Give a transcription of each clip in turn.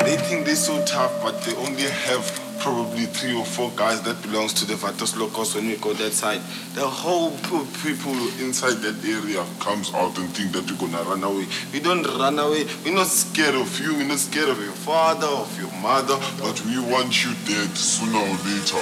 They think they're so tough, but they only have probably 3 or 4 guys that belongs to the Vatos Locos when we go that side. The whole people inside that area comes out and think that we're gonna run away. We don't run away. We're not scared of you. We're not scared of your father, of your mother, but we want you dead sooner or later.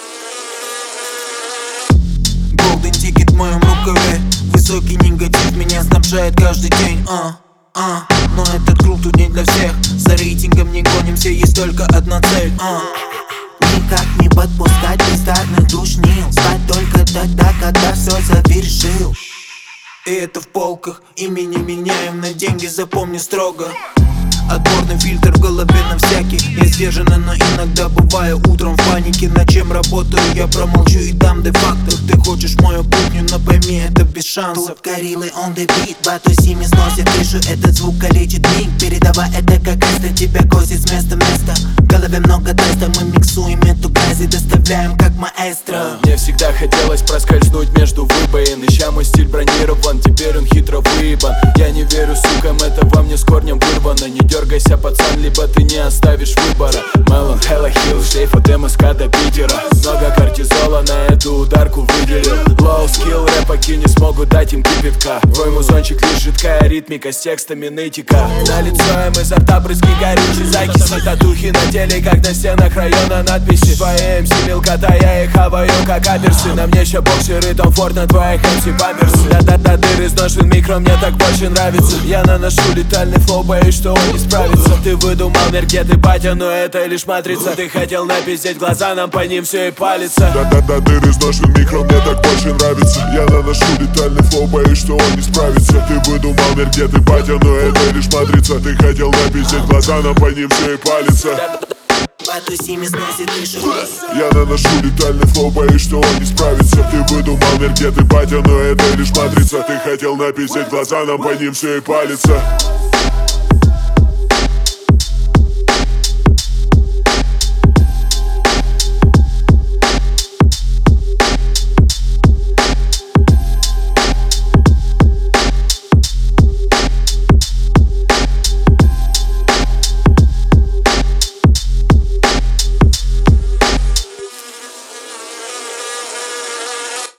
Golden ticket в моем рукаве. Высокий негатив меня снабжает каждый день. Но этот круг тут не для всех. За рейтингом не гонимся, есть только одна цель. Никак не подпускать бездарных душнил. Спать только тогда, когда все завершил. И это в полках. Имя не меняем на деньги, запомни строго. Отборный фильтр в голове на всяких. Я сдержанно, но иногда бываю утром в панике. Над чем работаю, я промолчу и дам де-факто. Ты хочешь мою кухню, но пойми, это без шансов. Тут гориллы on the beat, батусими сносит крышу. Этот звук калечит миг. Передавай это как эсто, тебя косит с места в место. В голове много тестов, мы миксуем эту грязь и доставляем как маэстро. Мне всегда хотелось проскользнуть между выбоин. Ища мой стиль бронирован, теперь он хитро выебан. Я не верю сукам, это во мне с корнем вырвано. Не дергайся, пацан, либо ты не оставишь выбора. Мелон, Hella Hill, шлейф от МСК до Питера. Много кортизола на эту ударку выделил. Low skill, рэпаки не смогут дать им кипятка. Твой музончик лишь жидкая ритмика с текстами нытика. На лицо им изо рта брызги горючей закиси. Татухи на теле, как на стенах района надписи. Твои МС мелкота, я их хаваю как аперсы. На мне еще боксеры, Том Форд, на твоих МС памперсы. Да-да-да, дыр изношен микро, мне так больше нравится. Я наношу летальный флоу, боюсь, что он не справится. Ты выдумал мир, где ты батя, но это лишь матрица. Ты хотел напиздеть глаза, нам по ним все и палится. Да-да-да, дыр изношен микро, мне так больше нравится. Я наношу летальный флоу, боюсь, что он не справится. Ты выдумал мир, где ты батя, но это лишь матрица. Ты хотел напиздеть глаза, нам по ним все и палится. Батусими сносит крышу. Я наношу летальный флоу, боюсь, что он не справится. Ты выдумал мир, где ты батя, но это лишь матрица. Ты хотел напиздеть глаза, нам по ним все и палится.